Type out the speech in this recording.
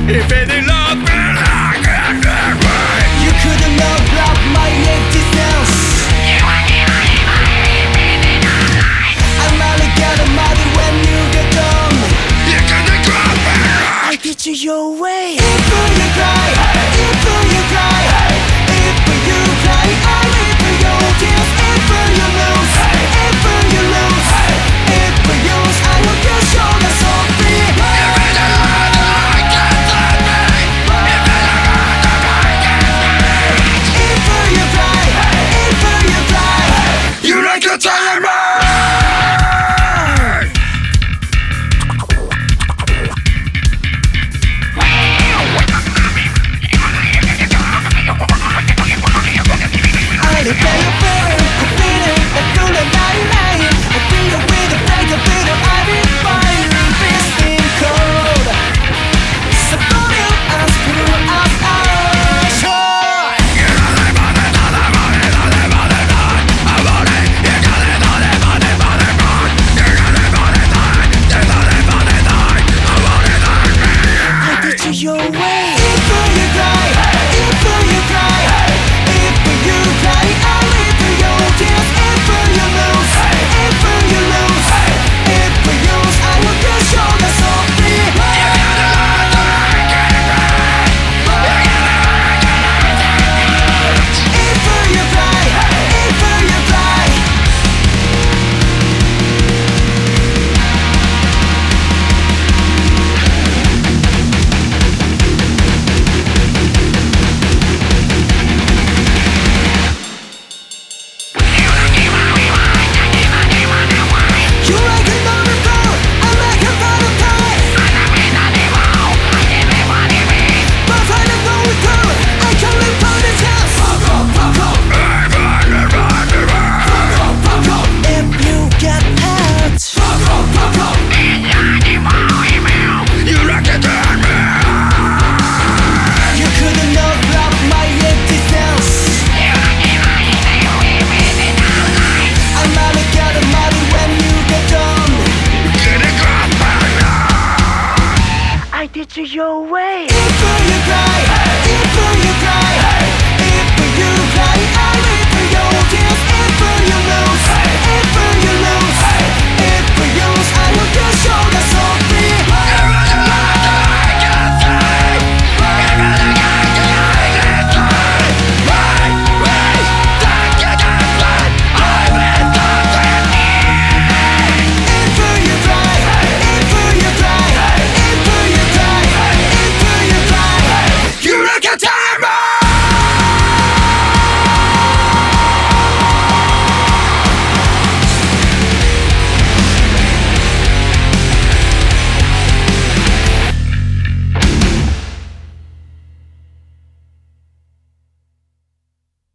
If any love You couldn't love my existence. I'm only gonna matter when you get done. You couldn't drop me. I teach you your way. If you cry, if you cry, if you cry, I weep your tears. If you lose, if you lose, if you lose, I will just show the softly. Your way. If you cry, if you cry, if you cry, I'll weep your tears. If you lose, if you lose, if you lose, I will just show the softly. If you cry, if you cry. Your way. If you cry.